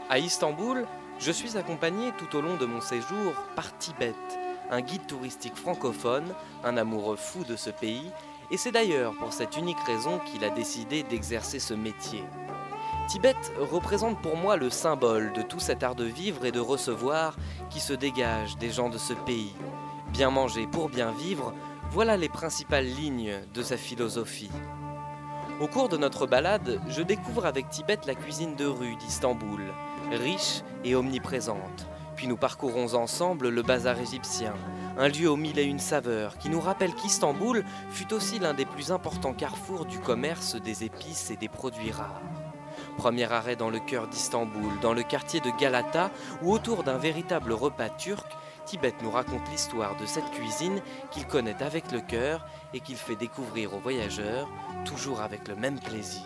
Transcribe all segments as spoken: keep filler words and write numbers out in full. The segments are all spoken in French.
À Istanbul, je suis accompagné tout au long de mon séjour par Tibet, un guide touristique francophone, un amoureux fou de ce pays, et c'est d'ailleurs pour cette unique raison qu'il a décidé d'exercer ce métier. Tibet représente pour moi le symbole de tout cet art de vivre et de recevoir qui se dégage des gens de ce pays. Bien manger pour bien vivre, voilà les principales lignes de sa philosophie. Au cours de notre balade, je découvre avec Tibet la cuisine de rue d'Istanbul, riche et omniprésente. Puis nous parcourons ensemble le bazar égyptien, un lieu aux mille et une saveurs qui nous rappelle qu'Istanbul fut aussi l'un des plus importants carrefours du commerce des épices et des produits rares. Premier arrêt dans le cœur d'Istanbul, dans le quartier de Galata, où autour d'un véritable repas turc, Tibet nous raconte l'histoire de cette cuisine qu'il connaît avec le cœur et qu'il fait découvrir aux voyageurs, toujours avec le même plaisir.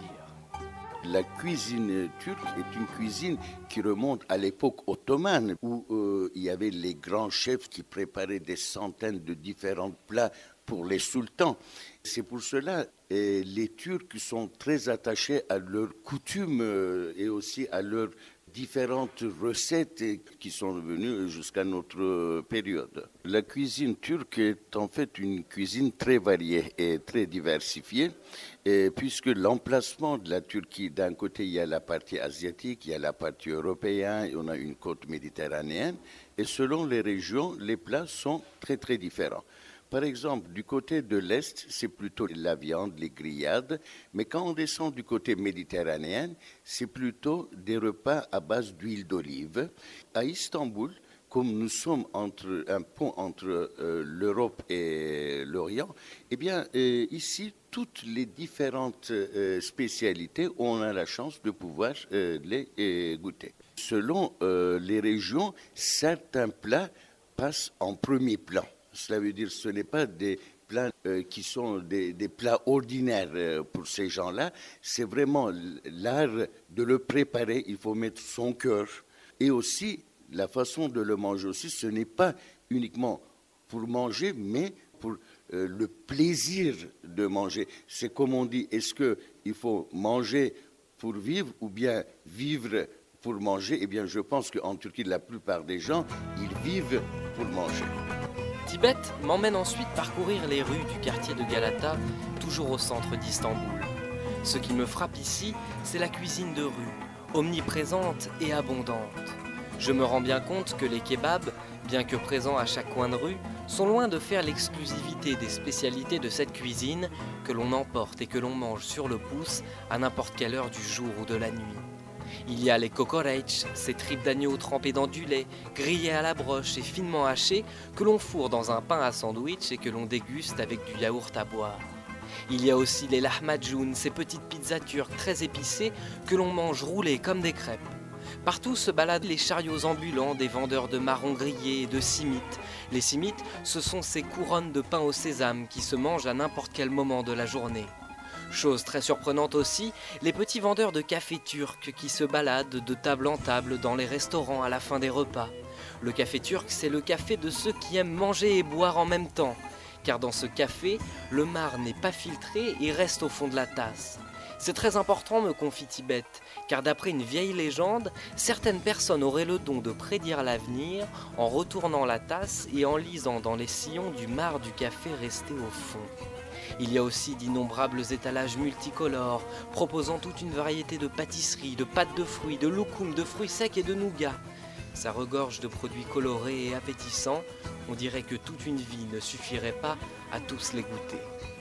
La cuisine turque est une cuisine qui remonte à l'époque ottomane où euh, il y avait les grands chefs qui préparaient des centaines de différents plats pour les sultans. C'est pour cela que les Turcs sont très attachés à leurs coutumes euh, et aussi à leurs différentes recettes qui sont venues jusqu'à notre période. La cuisine turque est en fait une cuisine très variée et très diversifiée, et puisque l'emplacement de la Turquie, d'un côté il y a la partie asiatique, il y a la partie européenne, et on a une côte méditerranéenne, et selon les régions, les plats sont très très différents. Par exemple, du côté de l'Est, c'est plutôt la viande, les grillades. Mais quand on descend du côté méditerranéen, c'est plutôt des repas à base d'huile d'olive. À Istanbul, comme nous sommes entre un pont entre euh, l'Europe et l'Orient, eh bien, euh, ici, toutes les différentes euh, spécialités, on a la chance de pouvoir euh, les euh, goûter. Selon euh, les régions, certains plats passent en premier plan. Cela veut dire que ce n'est pas des plats euh, qui sont des, des plats ordinaires euh, pour ces gens-là. C'est vraiment l'art de le préparer. Il faut mettre son cœur. Et aussi, la façon de le manger aussi, ce n'est pas uniquement pour manger, mais pour euh, le plaisir de manger. C'est comme on dit, est-ce qu'il faut manger pour vivre ou bien vivre pour manger? Eh bien, je pense qu'en Turquie, la plupart des gens, ils vivent pour manger. Tibet m'emmène ensuite parcourir les rues du quartier de Galata, toujours au centre d'Istanbul. Ce qui me frappe ici, c'est la cuisine de rue, omniprésente et abondante. Je me rends bien compte que les kebabs, bien que présents à chaque coin de rue, sont loin de faire l'exclusivité des spécialités de cette cuisine que l'on emporte et que l'on mange sur le pouce à n'importe quelle heure du jour ou de la nuit. Il y a les kokoreç, ces tripes d'agneau trempées dans du lait, grillées à la broche et finement hachées, que l'on fourre dans un pain à sandwich et que l'on déguste avec du yaourt à boire. Il y a aussi les lahmacun, ces petites pizzas turques très épicées que l'on mange roulées comme des crêpes. Partout se baladent les chariots ambulants des vendeurs de marrons grillés et de simites. Les simites, ce sont ces couronnes de pain au sésame qui se mangent à n'importe quel moment de la journée. Chose très surprenante aussi, les petits vendeurs de café turc qui se baladent de table en table dans les restaurants à la fin des repas. Le café turc, c'est le café de ceux qui aiment manger et boire en même temps, car dans ce café, le marc n'est pas filtré et reste au fond de la tasse. C'est très important, me confie Tibet, car d'après une vieille légende, certaines personnes auraient le don de prédire l'avenir en retournant la tasse et en lisant dans les sillons du marc du café resté au fond. Il y a aussi d'innombrables étalages multicolores, proposant toute une variété de pâtisseries, de pâtes de fruits, de loukoum, de fruits secs et de nougat. Ça regorge de produits colorés et appétissants, on dirait que toute une vie ne suffirait pas à tous les goûter.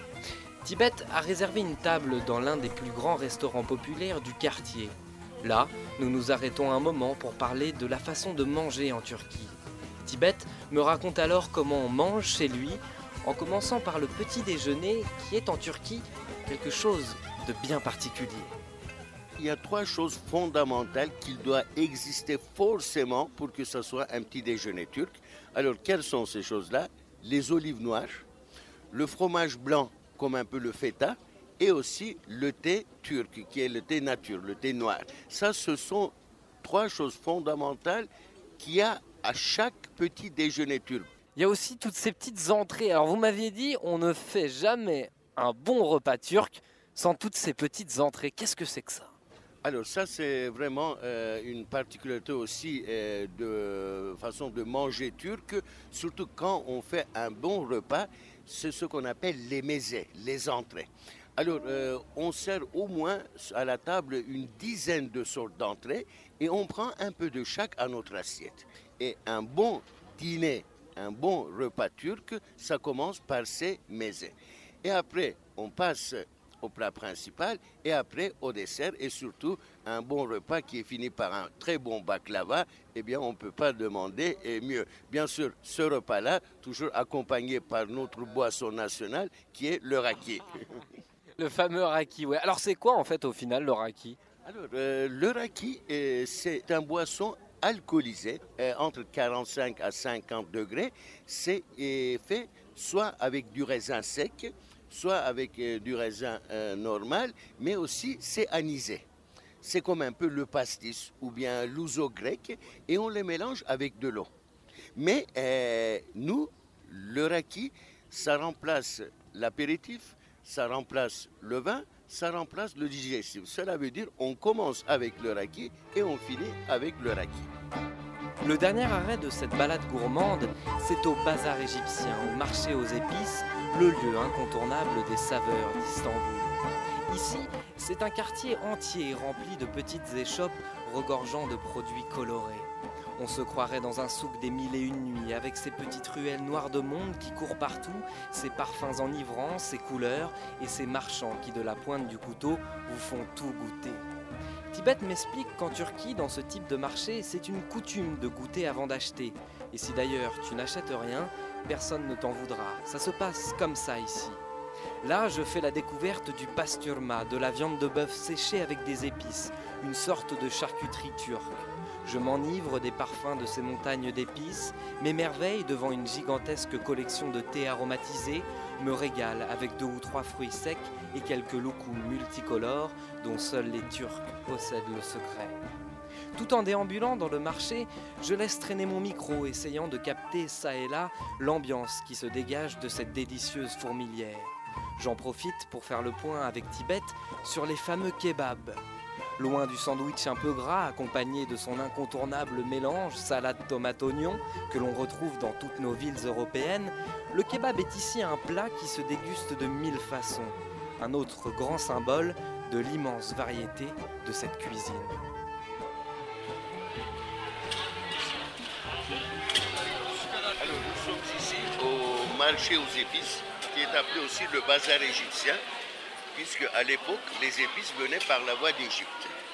Tibet a réservé une table dans l'un des plus grands restaurants populaires du quartier. Là, nous nous arrêtons un moment pour parler de la façon de manger en Turquie. Tibet me raconte alors comment on mange chez lui, en commençant par le petit déjeuner qui est en Turquie quelque chose de bien particulier. Il y a trois choses fondamentales qui doivent exister forcément pour que ce soit un petit déjeuner turc. Alors, quelles sont ces choses-là? Les olives noires, le fromage blanc comme un peu le feta et aussi le thé turc qui est le thé nature, le thé noir. Ça, ce sont trois choses fondamentales qu'il y a à chaque petit déjeuner turc. Il y a aussi toutes ces petites entrées. Alors vous m'aviez dit, on ne fait jamais un bon repas turc sans toutes ces petites entrées. Qu'est-ce que c'est que ça? Alors ça, c'est vraiment euh, une particularité aussi euh, de façon de manger turque, surtout quand on fait un bon repas, c'est ce qu'on appelle les mezes, les entrées. Alors, euh, on sert au moins à la table une dizaine de sortes d'entrées et on prend un peu de chaque à notre assiette. Et un bon dîner, un bon repas turc, ça commence par ces mezes. Et après, on passe au plat principal et après au dessert et surtout un bon repas qui est fini par un très bon baklava, eh bien on ne peut pas demander mieux. Bien sûr, ce repas-là, toujours accompagné par notre boisson nationale qui est le raki. Le fameux raki, ouais. Alors c'est quoi en fait au final le raki? Alors euh, le raki, euh, c'est un boisson alcoolisé euh, entre quarante-cinq à cinquante degrés. C'est euh, fait soit avec du raisin sec, soit avec euh, du raisin euh, normal, mais aussi c'est anisé. C'est comme un peu le pastis ou bien l'ouzo grec et on les mélange avec de l'eau. Mais euh, nous, le raki, ça remplace l'apéritif, ça remplace le vin, ça remplace le digestif. Cela veut dire on commence avec le raki et on finit avec le raki. Le dernier arrêt de cette balade gourmande, c'est au bazar égyptien, au marché aux épices, le lieu incontournable des saveurs d'Istanbul. Ici, c'est un quartier entier rempli de petites échoppes regorgeant de produits colorés. On se croirait dans un souk des mille et une nuits avec ses petites ruelles noires de monde qui courent partout, ses parfums enivrants, ses couleurs et ses marchands qui de la pointe du couteau vous font tout goûter. Tibet m'explique qu'en Turquie, dans ce type de marché, c'est une coutume de goûter avant d'acheter. Et si d'ailleurs tu n'achètes rien, personne ne t'en voudra. Ça se passe comme ça ici. Là, je fais la découverte du pasturma, de la viande de bœuf séchée avec des épices, une sorte de charcuterie turque. Je m'enivre des parfums de ces montagnes d'épices, m'émerveille devant une gigantesque collection de thés aromatisés, me régale avec deux ou trois fruits secs et quelques loukoums multicolores dont seuls les Turcs possèdent le secret. Tout en déambulant dans le marché, je laisse traîner mon micro, essayant de capter ça et là l'ambiance qui se dégage de cette délicieuse fourmilière. J'en profite pour faire le point avec Tibet sur les fameux kebabs. Loin du sandwich un peu gras accompagné de son incontournable mélange salade tomate oignon que l'on retrouve dans toutes nos villes européennes, le kebab est ici un plat qui se déguste de mille façons, un autre grand symbole de l'immense variété de cette cuisine. Alors nous sommes ici au marché aux épices qui est appelé aussi le bazar égyptien, puisque à l'époque, les épices venaient par la voie d'Égypte.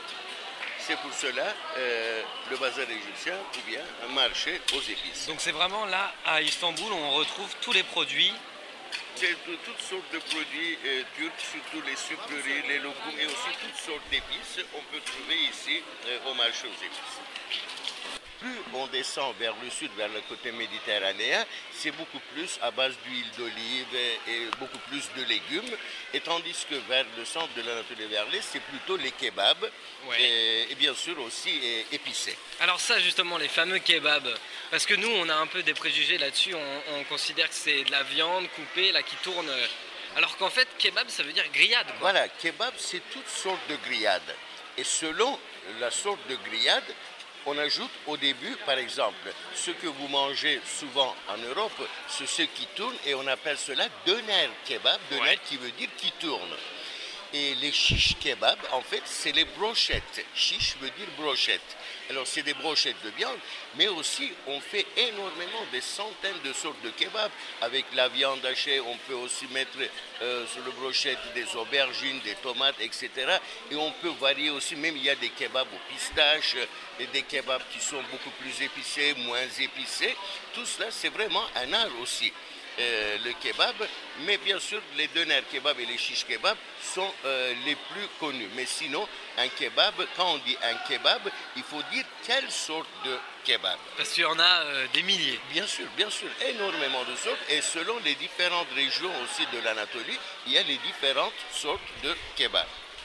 C'est pour cela euh, le bazar égyptien ou bien un marché aux épices. Donc c'est vraiment là, à Istanbul, où on retrouve tous les produits. C'est de toutes sortes de produits euh, turcs, surtout les sucreries, les loukoums et aussi toutes sortes d'épices, on peut trouver ici euh, au marché aux épices. Plus on descend vers le sud, vers le côté méditerranéen, c'est beaucoup plus à base d'huile d'olive et beaucoup plus de légumes. Et tandis que vers le centre de l'Anatolie, vers l'est, c'est plutôt les kebabs, ouais. et, et bien sûr aussi et, épicés. Alors ça justement, les fameux kebabs, parce que nous on a un peu des préjugés là-dessus, on, on considère que c'est de la viande coupée là qui tourne, alors qu'en fait kebab ça veut dire grillade, quoi. Voilà, kebab c'est toutes sortes de grillades. Et selon la sorte de grillade, on ajoute au début, par exemple, ce que vous mangez souvent en Europe, c'est ce qui tourne et on appelle cela doner kebab, doner ouais. qui veut dire qui tourne. Et les shish kebab, en fait, c'est les brochettes. Shish veut dire brochette. Alors, c'est des brochettes de viande, mais aussi, on fait énormément, des centaines de sortes de kebabs. Avec la viande hachée, on peut aussi mettre euh, sur le brochette des aubergines, des tomates, et cetera. Et on peut varier aussi, même il y a des kebabs aux pistaches, et des kebabs qui sont beaucoup plus épicés, moins épicés. Tout cela, c'est vraiment un art aussi. Euh, le kebab, mais bien sûr les doner kebab et les shish kebab sont euh, les plus connus. Mais sinon, un kebab, quand on dit un kebab, il faut dire quelle sorte de kebab. Parce qu'il y en a euh, des milliers. Bien sûr, bien sûr, énormément de sortes. Et selon les différentes régions aussi de l'Anatolie, il y a les différentes sortes de kebab.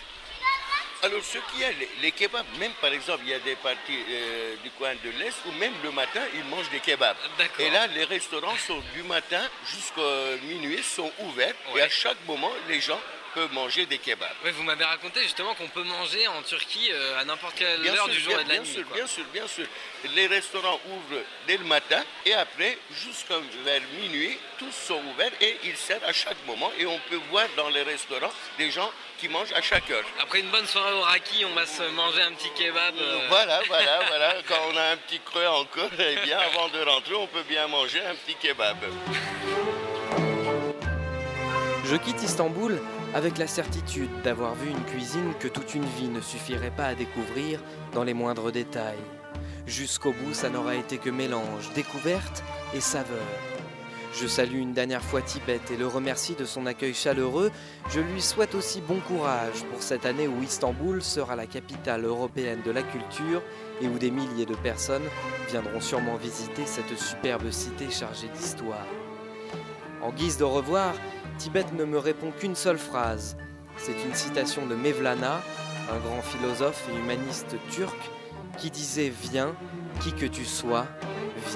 Alors, ce qu'il y a, les, les kebabs, même par exemple, il y a des parties euh, du coin de l'Est où même le matin, ils mangent des kebabs. D'accord. Et là, les restaurants sont du matin jusqu'à minuit, sont ouverts. Ouais. Et à chaque moment, les gens peut manger des kebabs. Oui, vous m'avez raconté justement qu'on peut manger en Turquie euh, à n'importe quelle Bien heure sûr, du jour bien, et de la bien nuit. sûr, quoi. bien sûr, bien sûr. Les restaurants ouvrent dès le matin et après, jusqu'à vers minuit, tous sont ouverts et ils servent à chaque moment. Et on peut voir dans les restaurants des gens qui mangent à chaque heure. Après une bonne soirée au raki, on va se manger un petit kebab. Euh... Voilà, voilà, voilà. Quand on a un petit creux encore, eh bien, avant de rentrer, on peut bien manger un petit kebab. Je quitte Istanbul avec la certitude d'avoir vu une cuisine que toute une vie ne suffirait pas à découvrir dans les moindres détails. Jusqu'au bout, ça n'aura été que mélange, découverte et saveur. Je salue une dernière fois Tibet et le remercie de son accueil chaleureux. Je lui souhaite aussi bon courage pour cette année où Istanbul sera la capitale européenne de la culture et où des milliers de personnes viendront sûrement visiter cette superbe cité chargée d'histoire. En guise de revoir, Tibet ne me répond qu'une seule phrase. C'est une citation de Mevlana, un grand philosophe et humaniste turc, qui disait « Viens, qui que tu sois, viens ».